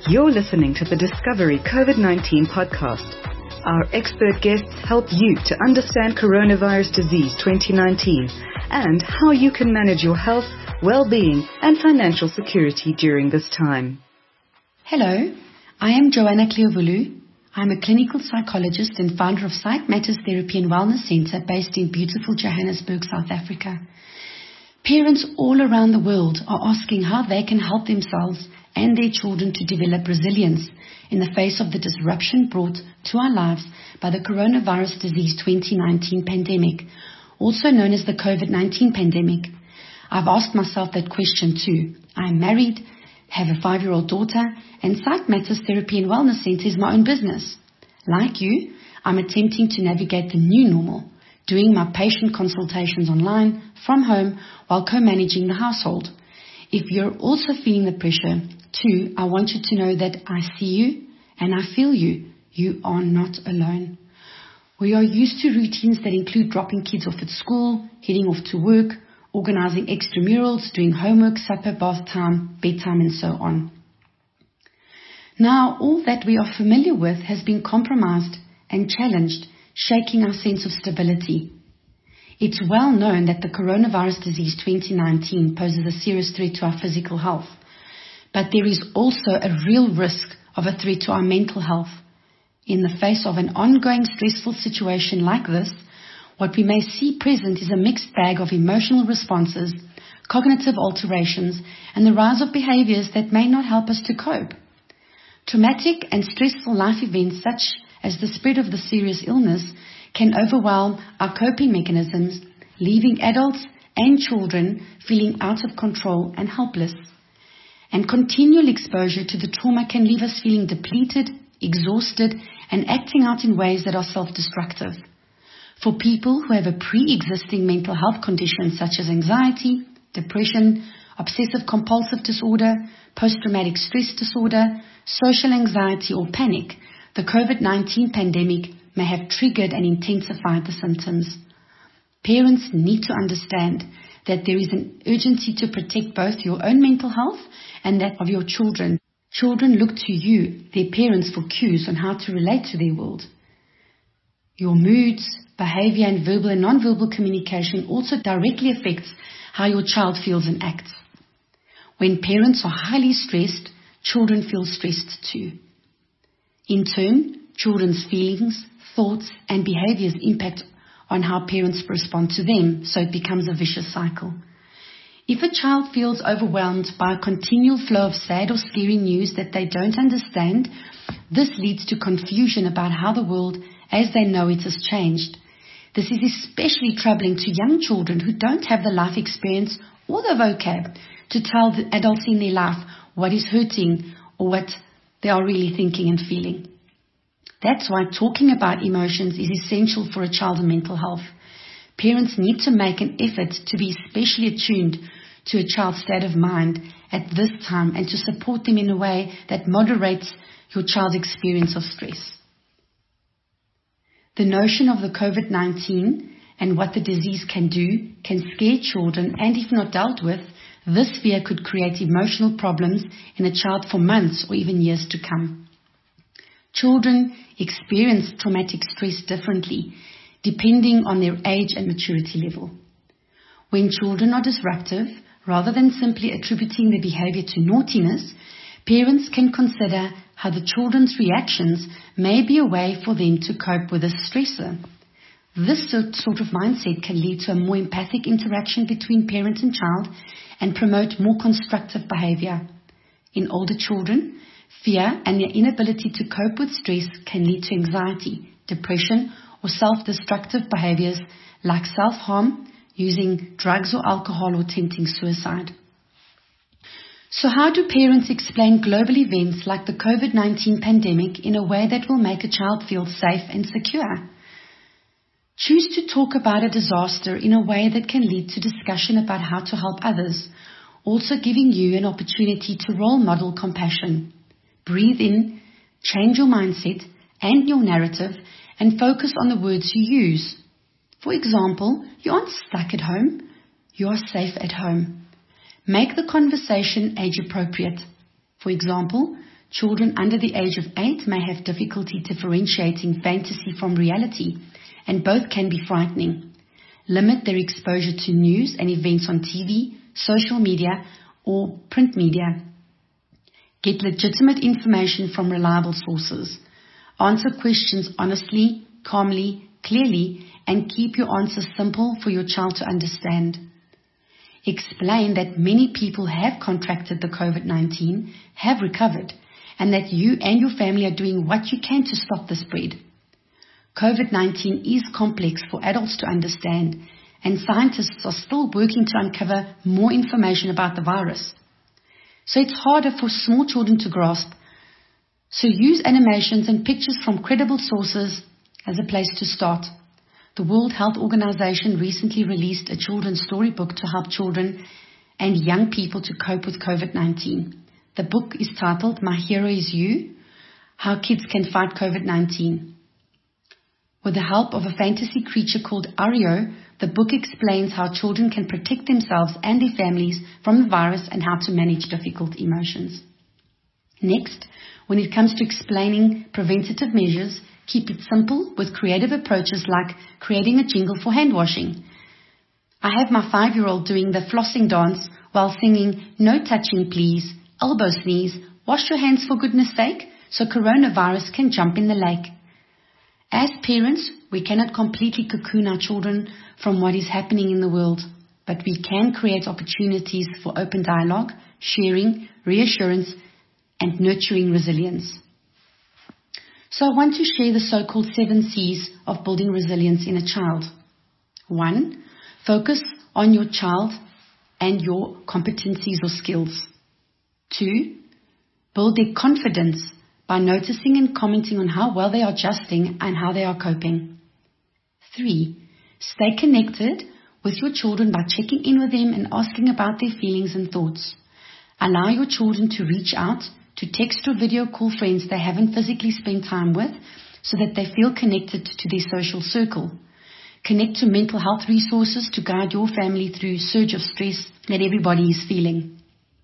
You're listening to the Discovery COVID-19 podcast. Our expert guests help you to understand coronavirus disease 2019 and how you can manage your health, well-being, and financial security during this time. Hello, I am Joanna Cleovulu. I'm a clinical psychologist and founder of Psych Matters Therapy and Wellness Centre based in beautiful Johannesburg, South Africa. Parents all around the world are asking how they can help themselves and their children to develop resilience in the face of the disruption brought to our lives by the coronavirus disease 2019 pandemic, also known as the COVID-19 pandemic. I've asked myself that question too. I'm married, have a 5-year-old daughter, and Psych Matters Therapy and Wellness Centre is my own business. Like you, I'm attempting to navigate the new normal, doing my patient consultations online from home while co-managing the household. If you're also feeling the pressure too, I want you to know that I see you and I feel you. You are not alone. We are used to routines that include dropping kids off at school, heading off to work, organizing extramurals, doing homework, supper, bath time, bedtime, and so on. Now, all that we are familiar with has been compromised and challenged, shaking our sense of stability. It's well known that the coronavirus disease 2019 poses a serious threat to our physical health, but there is also a real risk of a threat to our mental health. In the face of an ongoing stressful situation like this, what we may see present is a mixed bag of emotional responses, cognitive alterations, and the rise of behaviors that may not help us to cope. Traumatic and stressful life events such as the spread of the serious illness can overwhelm our coping mechanisms, leaving adults and children feeling out of control and helpless. And continual exposure to the trauma can leave us feeling depleted, exhausted, and acting out in ways that are self-destructive. For people who have a pre-existing mental health condition such as anxiety, depression, obsessive-compulsive disorder, post-traumatic stress disorder, social anxiety, or panic, the COVID-19 pandemic may have triggered and intensified the symptoms. Parents need to understand that there is an urgency to protect both your own mental health and that of your children. Children look to you, their parents, for cues on how to relate to their world. Your moods, behavior, and verbal and non-verbal communication also directly affects how your child feels and acts. When parents are highly stressed, children feel stressed too. In turn, children's feelings, thoughts, and behaviors impact on how parents respond to them, so it becomes a vicious cycle. If a child feels overwhelmed by a continual flow of sad or scary news that they don't understand, this leads to confusion about how the world as they know it has changed. This is especially troubling to young children who don't have the life experience or the vocab to tell the adults in their life what is hurting or what they are really thinking and feeling. That's why talking about emotions is essential for a child's mental health. Parents need to make an effort to be especially attuned to a child's state of mind at this time and to support them in a way that moderates your child's experience of stress. The notion of the COVID-19 and what the disease can do can scare children, and if not dealt with, this fear could create emotional problems in a child for months or even years to come. Children experience traumatic stress differently, depending on their age and maturity level. When children are disruptive, rather than simply attributing their behavior to naughtiness, parents can consider how the children's reactions may be a way for them to cope with a stressor. This sort of mindset can lead to a more empathic interaction between parent and child and promote more constructive behavior. In older children, fear and their inability to cope with stress can lead to anxiety, depression, or self-destructive behaviors like self-harm, using drugs or alcohol, or attempting suicide. So how do parents explain global events like the COVID-19 pandemic in a way that will make a child feel safe and secure? Choose to talk about a disaster in a way that can lead to discussion about how to help others, also giving you an opportunity to role model compassion. Breathe in, change your mindset and your narrative, and focus on the words you use. For example, you aren't stuck at home, you are safe at home. Make the conversation age appropriate. For example, Children under the age of 8 may have difficulty differentiating fantasy from reality, and both can be frightening. Limit their exposure to news and events on TV, social media, or print media. Get legitimate information from reliable sources. Answer questions honestly, calmly, clearly, and keep your answers simple for your child to understand. Explain that many people have contracted the COVID-19, have recovered, and that you and your family are doing what you can to stop the spread. COVID-19 is complex for adults to understand, and scientists are still working to uncover more information about the virus. So it's harder for small children to grasp. So use animations and pictures from credible sources as a place to start. The World Health Organization recently released a children's storybook to help children and young people to cope with COVID-19. The book is titled My Hero Is You, How Kids Can Fight COVID-19. With the help of a fantasy creature called Ario, the book explains how children can protect themselves and their families from the virus and how to manage difficult emotions. Next, when it comes to explaining preventative measures, keep it simple with creative approaches like creating a jingle for hand washing. I have my 5-year-old doing the flossing dance while singing, "No touching please, elbow sneeze, wash your hands for goodness sake, so coronavirus can jump in the lake." As parents, we cannot completely cocoon our children from what is happening in the world, but we can create opportunities for open dialogue, sharing, reassurance, and nurturing resilience. So I want to share the so-called 7 C's of building resilience in a child. 1. Focus on your child and your competencies or skills. 2. Build their confidence by noticing and commenting on how well they are adjusting and how they are coping. 3. Stay connected with your children by checking in with them and asking about their feelings and thoughts. Allow your children to reach out, to text or video call friends they haven't physically spent time with so that they feel connected to their social circle. Connect to mental health resources to guide your family through surge of stress that everybody is feeling.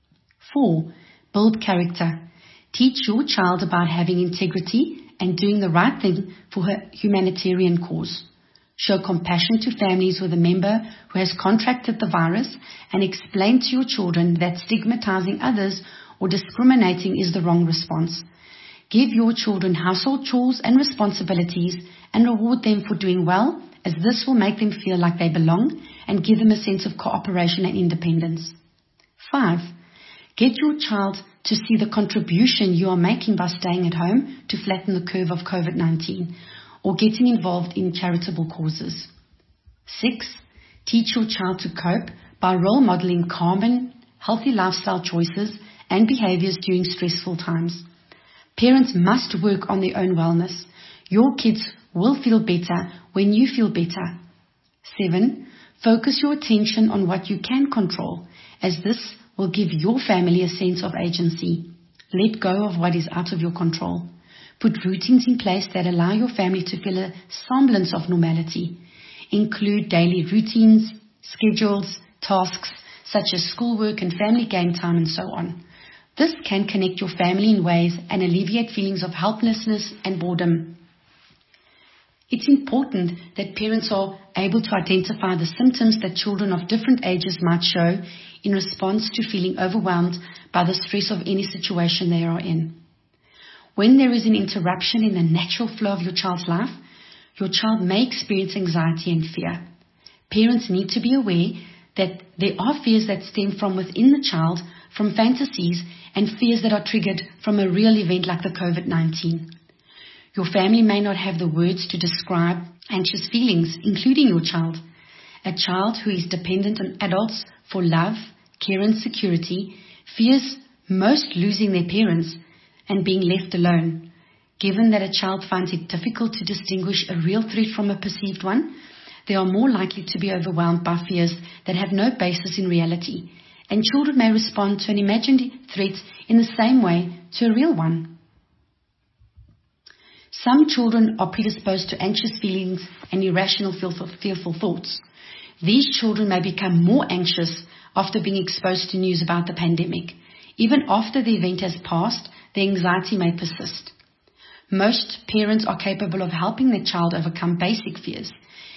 4. Build character. Teach your child about having integrity and doing the right thing for a humanitarian cause. Show compassion to families with a member who has contracted the virus and explain to your children that stigmatizing others or discriminating is the wrong response. Give your children household chores and responsibilities and reward them for doing well, as this will make them feel like they belong and give them a sense of cooperation and independence. 5. Get your child to see the contribution you are making by staying at home to flatten the curve of COVID-19 or getting involved in charitable causes. 6. Teach your child to cope by role modeling calm and healthy lifestyle choices and behaviors during stressful times. Parents must work on their own wellness. Your kids will feel better when you feel better. 7. Focus your attention on what you can control, as this will give your family a sense of agency. Let go of what is out of your control. Put routines in place that allow your family to feel a semblance of normality. Include daily routines, schedules, tasks, such as schoolwork and family game time and so on. This can connect your family in ways and alleviate feelings of helplessness and boredom. It's important that parents are able to identify the symptoms that children of different ages might show in response to feeling overwhelmed by the stress of any situation they are in. When there is an interruption in the natural flow of your child's life, your child may experience anxiety and fear. Parents need to be aware that there are fears that stem from within the child, from fantasies, and fears that are triggered from a real event like the COVID-19. Your family may not have the words to describe anxious feelings, including your child. A child who is dependent on adults for love, care and security fears most losing their parents and being left alone. Given that a child finds it difficult to distinguish a real threat from a perceived one, they are more likely to be overwhelmed by fears that have no basis in reality, and children may respond to an imagined threat in the same way to a real one. Some children are predisposed to anxious feelings and irrational fearful thoughts. These children may become more anxious after being exposed to news about the pandemic. Even after the event has passed, the anxiety may persist. Most parents are capable of helping their child overcome basic fears.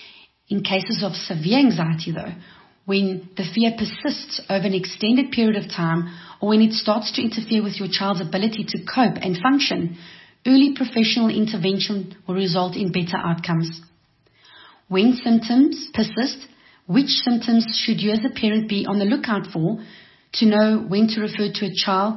In cases of severe anxiety, though, when the fear persists over an extended period of time, or when it starts to interfere with your child's ability to cope and function, early professional intervention will result in better outcomes. When symptoms persist, which symptoms should you as a parent be on the lookout for to know when to refer to a child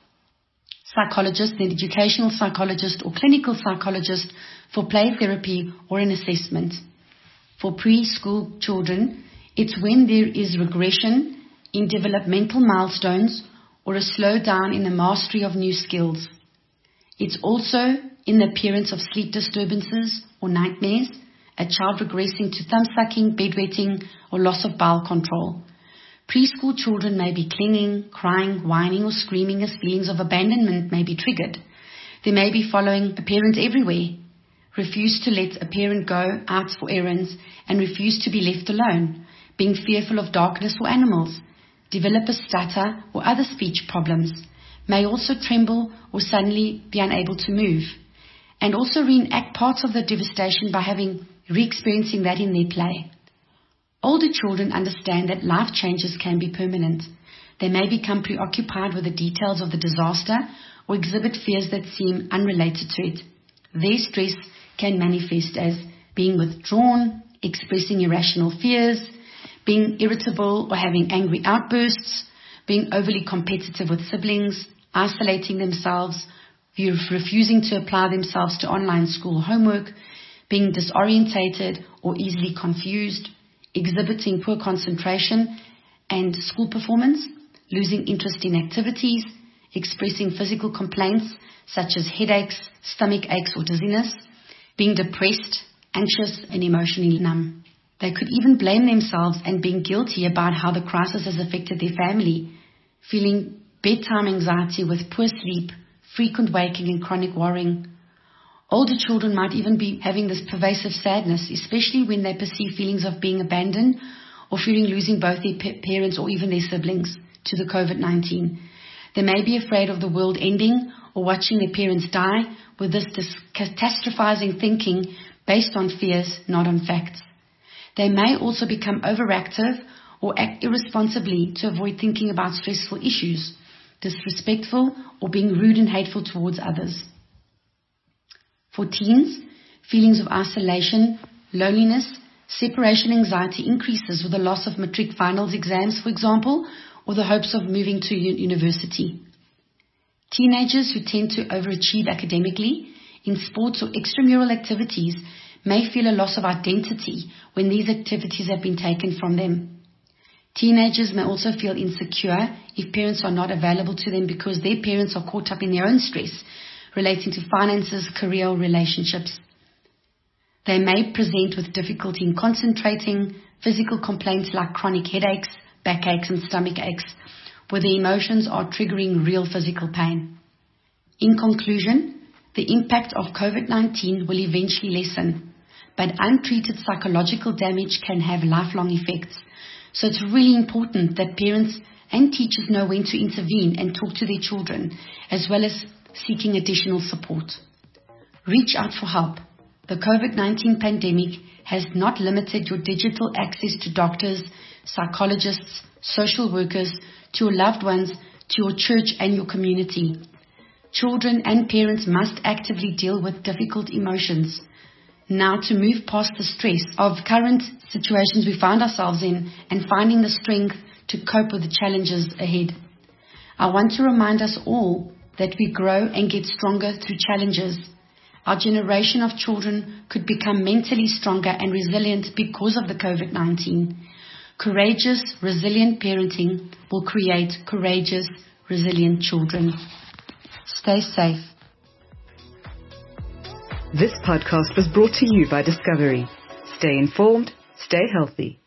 psychologist, an educational psychologist or clinical psychologist for play therapy or an assessment? For preschool children, it's when there is regression in developmental milestones or a slowdown in the mastery of new skills. It's also in the appearance of sleep disturbances or nightmares, a child regressing to thumb-sucking, bedwetting, or loss of bowel control. Preschool children may be clinging, crying, whining, or screaming as feelings of abandonment may be triggered. They may be following a parent everywhere, refuse to let a parent go out for errands, and refuse to be left alone, being fearful of darkness or animals, develop a stutter or other speech problems, may also tremble or suddenly be unable to move, and also reenact parts of the devastation by re-experiencing that in their play. Older children understand that life changes can be permanent. They may become preoccupied with the details of the disaster or exhibit fears that seem unrelated to it. Their stress can manifest as being withdrawn, expressing irrational fears, being irritable or having angry outbursts, being overly competitive with siblings, isolating themselves, refusing to apply themselves to online school homework, being disorientated or easily confused, exhibiting poor concentration and school performance, losing interest in activities, expressing physical complaints such as headaches, stomach aches or dizziness, being depressed, anxious and emotionally numb. They could even blame themselves and being guilty about how the crisis has affected their family, feeling bedtime anxiety with poor sleep, frequent waking and chronic worrying. Older children might even be having this pervasive sadness, especially when they perceive feelings of being abandoned or fearing losing both their parents or even their siblings to the COVID-19. They may be afraid of the world ending or watching their parents die, with this catastrophizing thinking based on fears, not on facts. They may also become overactive or act irresponsibly to avoid thinking about stressful issues, disrespectful or being rude and hateful towards others. For teens, feelings of isolation, loneliness, separation anxiety increases with the loss of matric finals exams, for example, or the hopes of moving to university. Teenagers who tend to overachieve academically in sports or extramural activities may feel a loss of identity when these activities have been taken from them. Teenagers may also feel insecure if parents are not available to them because their parents are caught up in their own stress relating to finances, career, or relationships. They may present with difficulty in concentrating, physical complaints like chronic headaches, backaches, and stomach aches, where the emotions are triggering real physical pain. In conclusion, the impact of COVID-19 will eventually lessen, but untreated psychological damage can have lifelong effects. So it's really important that parents and teachers know when to intervene and talk to their children, as well as seeking additional support. Reach out for help. The COVID-19 pandemic has not limited your digital access to doctors, psychologists, social workers, to your loved ones, to your church and your community. Children and parents must actively deal with difficult emotions. Now, to move past the stress of current situations we find ourselves in and finding the strength to cope with the challenges ahead. I want to remind us all that we grow and get stronger through challenges. Our generation of children could become mentally stronger and resilient because of the COVID-19. Courageous, resilient parenting will create courageous, resilient children. Stay safe. This podcast was brought to you by Discovery. Stay informed, stay healthy.